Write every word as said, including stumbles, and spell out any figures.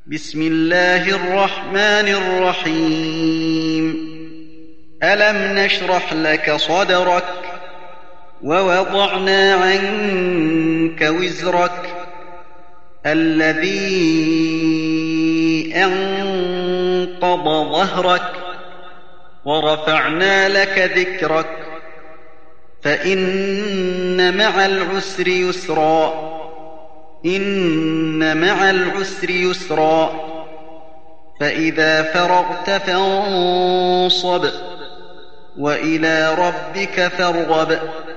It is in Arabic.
بسم الله الرحمن الرحيم ألم نشرح لك صدرك ووضعنا عنك وزرك الذي أنقض ظهرك ورفعنا لك ذكرك فإن مع العسر يسرا إن مع العسر يسرا فإذا فرغت فانصب وإلى ربك فارغب